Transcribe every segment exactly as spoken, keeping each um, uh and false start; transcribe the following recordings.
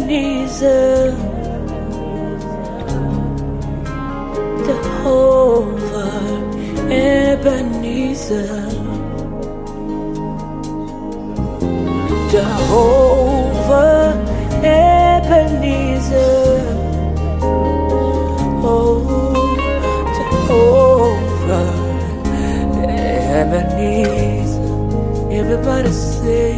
Ebenezer, Jehovah, Ebenezer, Jehovah, Ebenezer, oh, Jehovah, Ebenezer. Everybody say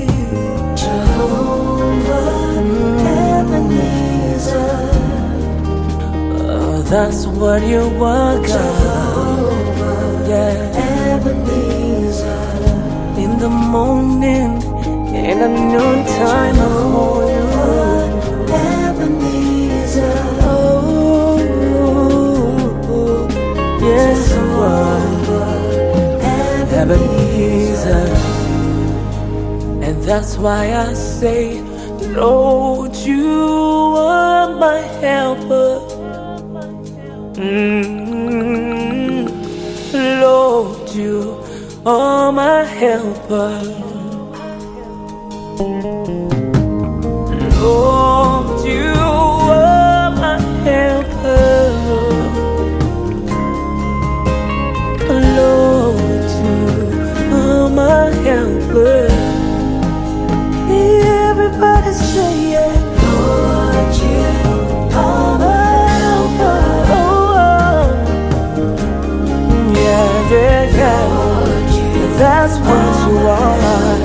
Jehovah, Ebenezer. Oh, that's what you are, God. Jehovah, yeah. Ebenezer. In the morning, in the noontime of morning, Ebenezer. Oh, yes, you are, Ebenezer. And that's why I say, Lord, you are my helper. Mm-hmm. Lord, you are my helper. Lord, you are my helper. Lord, you are my helper. Everybody say it. Lord, you are my helper. Oh, yeah, yeah, yeah. Lord, you that's what you are.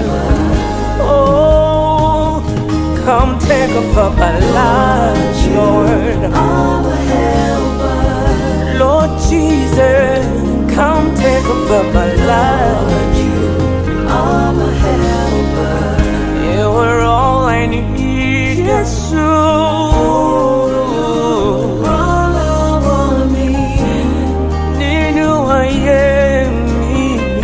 Oh, come take over my life, Lord. I'm a helper. Lord Jesus, come take over my life. Lord, you are my helper. You are all I need, yes, you. All I want me, need you, I am me.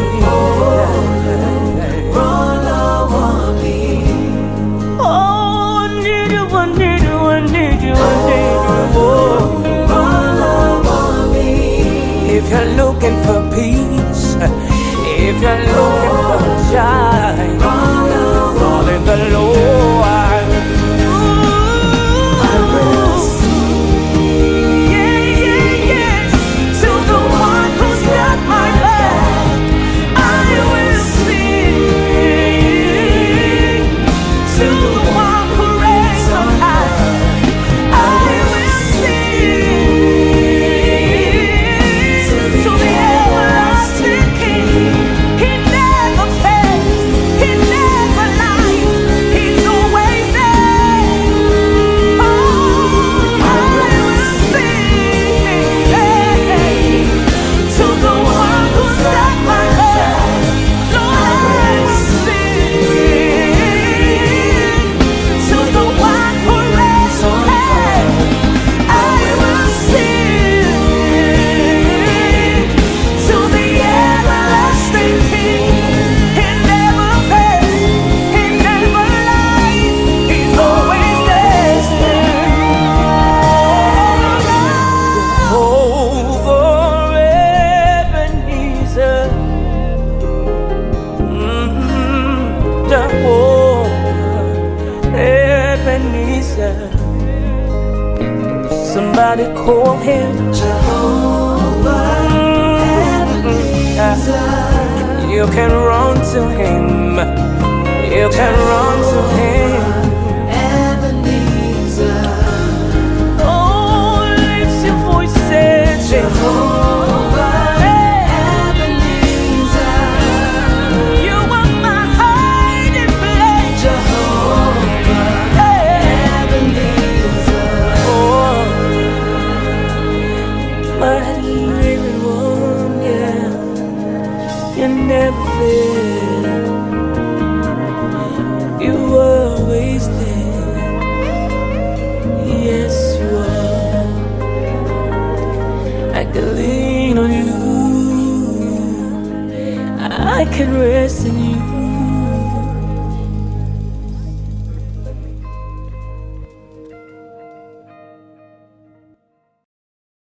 All I want me. Oh, I need you, I need you, I need you, I need you. All I want me. If you're looking for peace, if you're looking for joy, all in the Lord, I will sing. Yeah, yeah, yeah. To the one who's got my back, I will sing. To the one who reigns on high, I will sing. To the everlasting King, He never fails, He never lies, He's always there. Oh, I will sing to the one who's got my back. Lord, I will sing to the one who reigns on high. I will sing to the everlasting King. He never fails, He never lies, He's always there. Over Ebenezer, mm, Jehovah, Ebenezer. Somebody call Him Jehovah, Ebenezer. You can run to Him, you can run to Him. Ebenezer. Oh, lift your voice, say Jehovah, Ebenezer. You are my hiding place, Jehovah, Ebenezer. Oh, my living one, yeah. You never fail. You are always there. Yes, you are. I can lean on you. I can rest in you.